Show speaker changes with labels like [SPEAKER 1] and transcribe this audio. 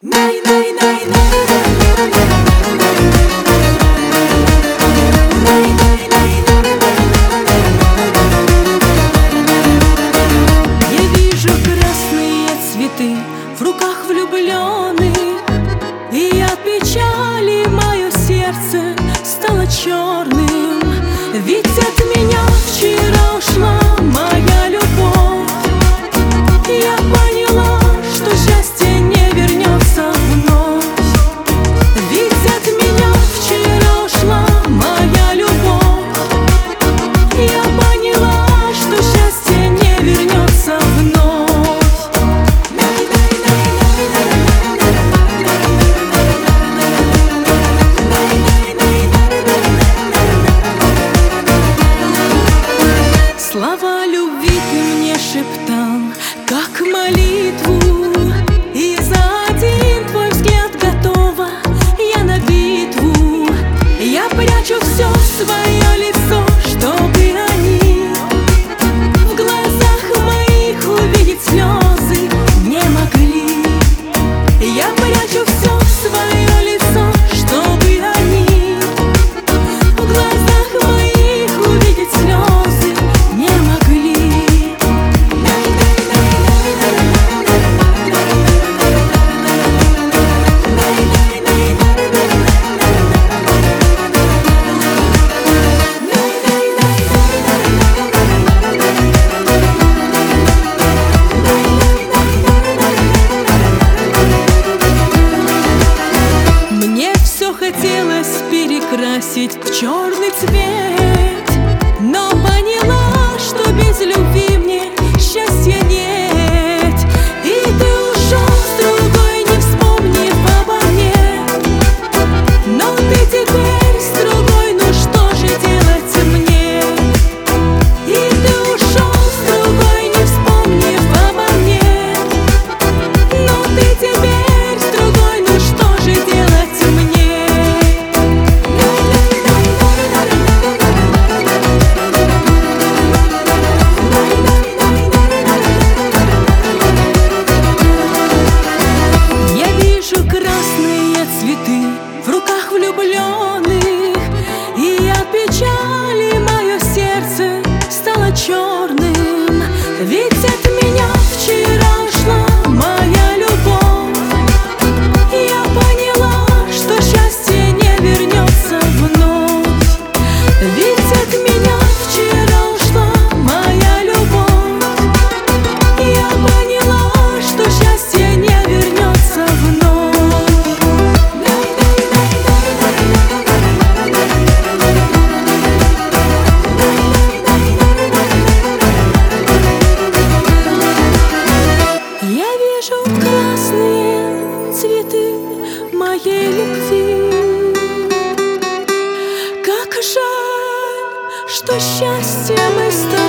[SPEAKER 1] вижу красные цветы в руках влюбленных, и от печали мое сердце стало черным. Ведь от меня вчера ушла моя любовь. Я поняла, что счастье не вернется вновь. Ведь от меня вчера ушла моя любовь. Я поняла, что счастье не вернется вновь. Слова любви ты мне шептал, как молитву, и за один твой взгляд готова я на битву. Я прячу все свое лицо, чтобы они в глазах моих увидеть слезы не могли. Я прячу все свое лицо, чтобы они в глазах моих увидеть слезы не могли. Мне все хотелось перекрасить в черный цвет, но поняла, что без любви мне счастья нет. И ты ушел с другой, не вспомнив обо мне. Но ты теперь с другой, ну что же делать мне? И ты ушел с другой, не вспомнив обо мне. Но ты теперь с другой, ну что же делать мне? Я вижу красные цветы в руках влюбленных, и от печали мое сердце стало черным. Ведь от меня вчера ушла моя любовь. Я поняла, что счастье не вернется вновь. Ведь от меня вчера ушла моя любовь. Я поняла, что счастье не вернется вновь. Я вижу красные цветы моей любви. Как жаль, что счастье мы с тобой